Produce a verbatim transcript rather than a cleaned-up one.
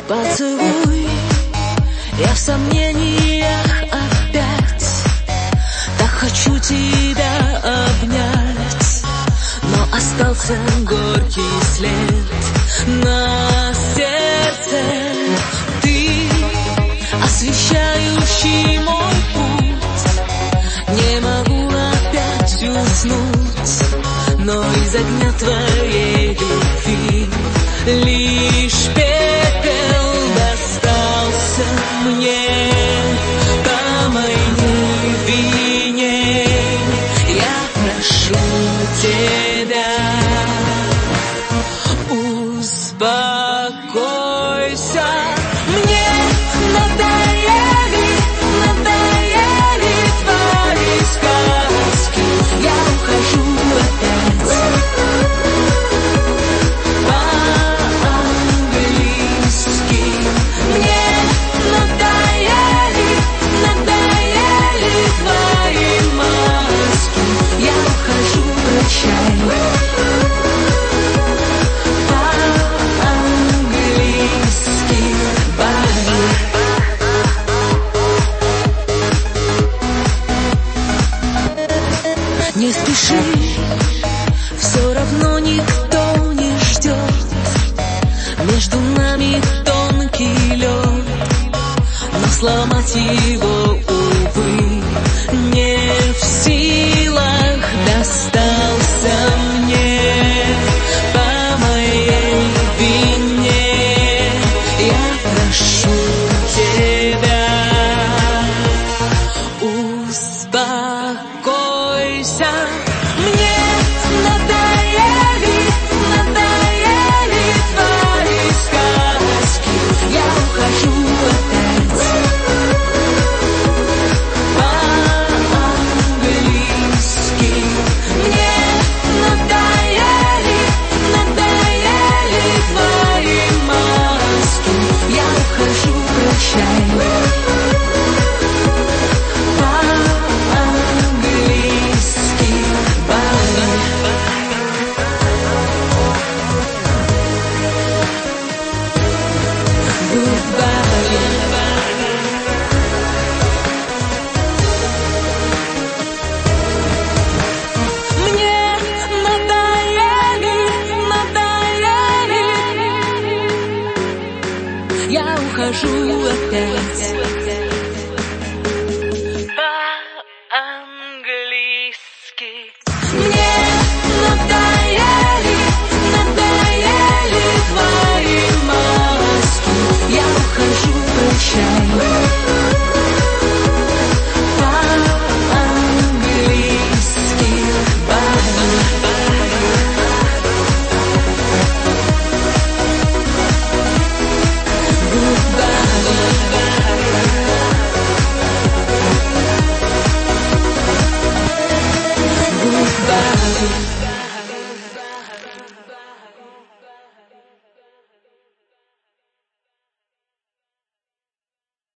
Поцелуй, я в сомнениях опять. Так хочу тебя обнять, но остался горький след на сердце. Ты, освещающий мой путь, не могу опять уснуть, но из огня твоей любви лишь пепел достался мне. По моей вине я прошу тебя, успокойся. Мне надоели, надоели твои сказки. Я ухожу опять. Не спеши, все равно никто не ждет. Между нами тонкий лед, но сломать его, увы, не в силах. Достался мне по моей вине. Я прошу тебя, успокойся. Мне надоели, надоели твои сказки. Я ухожу опять. По-английски. Мне надоели, надоели твои маски. Я ухожу, прощай. Я ухожу опять. По-английски. Мне надоели, надоели твои маски. Я ухожу, прощай. По-английски. Goodbye.